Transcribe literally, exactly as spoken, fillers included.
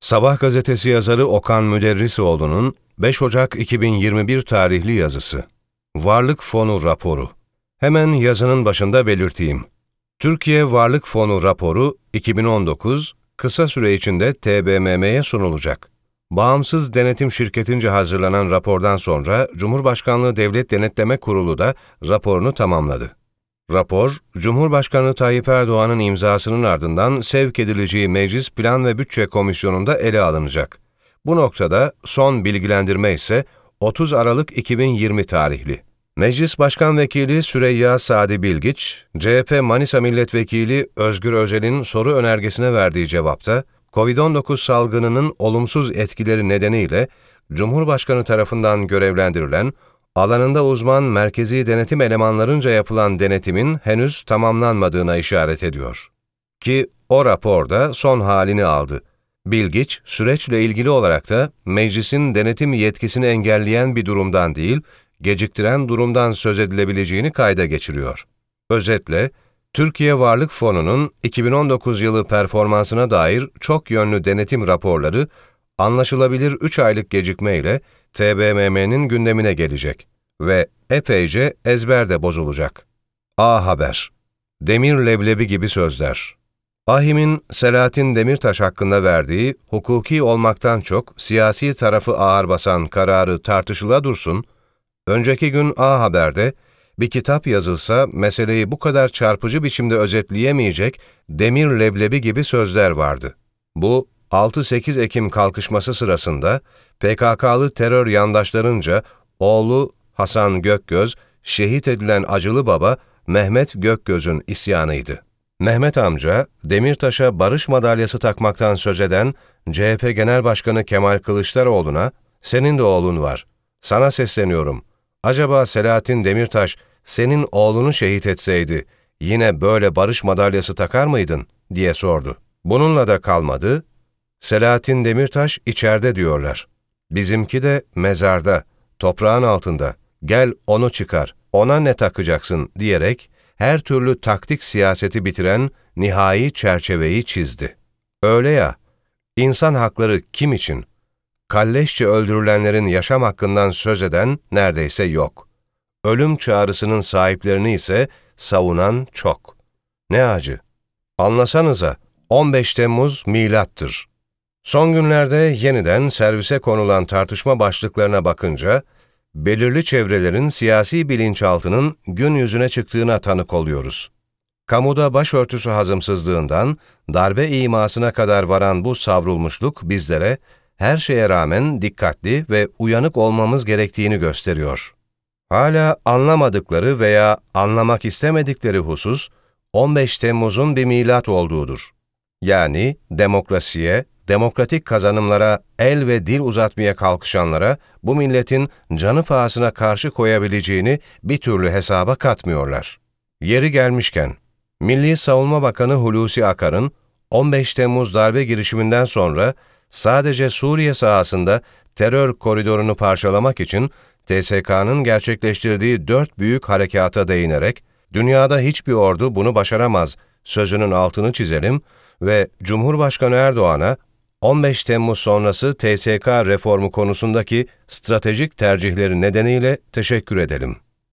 Sabah gazetesi yazarı Okan Müderrisoğlu'nun beş Ocak iki bin yirmi bir tarihli yazısı. Varlık Fonu Raporu. Hemen yazının başında belirteyim. Türkiye Varlık Fonu Raporu iki bin on dokuz kısa süre içinde T B M M'ye sunulacak. Bağımsız denetim şirketince hazırlanan rapordan sonra Cumhurbaşkanlığı Devlet Denetleme Kurulu da raporunu tamamladı. Rapor, Cumhurbaşkanı Tayyip Erdoğan'ın imzasının ardından sevk edileceği Meclis Plan ve Bütçe Komisyonu'nda ele alınacak. Bu noktada son bilgilendirme ise otuz Aralık iki bin yirmi tarihli. Meclis Başkan Vekili Süreyya Sadi Bilgiç, C H P Manisa Milletvekili Özgür Özel'in soru önergesine verdiği cevapta, kovid on dokuz salgınının olumsuz etkileri nedeniyle Cumhurbaşkanı tarafından görevlendirilen, alanında uzman merkezi denetim elemanlarınca yapılan denetimin henüz tamamlanmadığına işaret ediyor. Ki o raporda son halini aldı. Bilgiç, süreçle ilgili olarak da meclisin denetim yetkisini engelleyen bir durumdan değil, geciktiren durumdan söz edilebileceğini kayda geçiriyor. Özetle, Türkiye Varlık Fonu'nun iki bin on dokuz yılı performansına dair çok yönlü denetim raporları, anlaşılabilir üç aylık gecikmeyle T B M M'nin gündemine gelecek ve epeyce ezberde bozulacak. A Haber. Demir leblebi gibi sözler. AİHM'in Selahattin Demirtaş hakkında verdiği, hukuki olmaktan çok siyasi tarafı ağır basan kararı tartışıla dursun, önceki gün A Haber'de bir kitap yazılsa meseleyi bu kadar çarpıcı biçimde özetleyemeyecek demir leblebi gibi sözler vardı. Bu, altı sekiz Ekim kalkışması sırasında P K K'lı terör yandaşlarınca oğlu Hasan Gökgöz, şehit edilen acılı baba Mehmet Gökgöz'ün isyanıydı. Mehmet amca, Demirtaş'a barış madalyası takmaktan söz eden C H P Genel Başkanı Kemal Kılıçdaroğlu'na, "Senin de oğlun var, sana sesleniyorum. Acaba Selahattin Demirtaş senin oğlunu şehit etseydi yine böyle barış madalyası takar mıydın?" diye sordu. Bununla da kalmadı. Selahattin Demirtaş içeride diyorlar. Bizimki de mezarda, toprağın altında. Gel onu çıkar, ona ne takacaksın diyerek her türlü taktik siyaseti bitiren nihai çerçeveyi çizdi. Öyle ya, insan hakları kim için? Kalleşçe öldürülenlerin yaşam hakkından söz eden neredeyse yok. Ölüm çağrısının sahiplerini ise savunan çok. Ne acı. Anlasanıza, on beş Temmuz milattır. Son günlerde yeniden servise konulan tartışma başlıklarına bakınca, belirli çevrelerin siyasi bilinçaltının gün yüzüne çıktığına tanık oluyoruz. Kamuda başörtüsü hazımsızlığından darbe imasına kadar varan bu savrulmuşluk bizlere her şeye rağmen dikkatli ve uyanık olmamız gerektiğini gösteriyor. Hala anlamadıkları veya anlamak istemedikleri husus, on beş Temmuz'un bir milat olduğudur. Yani demokrasiye, demokratik kazanımlara el ve dil uzatmaya kalkışanlara bu milletin canı pahasına karşı koyabileceğini bir türlü hesaba katmıyorlar. Yeri gelmişken, Milli Savunma Bakanı Hulusi Akar'ın on beş Temmuz darbe girişiminden sonra sadece Suriye sahasında terör koridorunu parçalamak için T S K'nın gerçekleştirdiği dört büyük harekata değinerek, "Dünyada hiçbir ordu bunu başaramaz" sözünün altını çizelim ve Cumhurbaşkanı Erdoğan'a on beş Temmuz sonrası T S K reformu konusundaki stratejik tercihleri nedeniyle teşekkür edelim.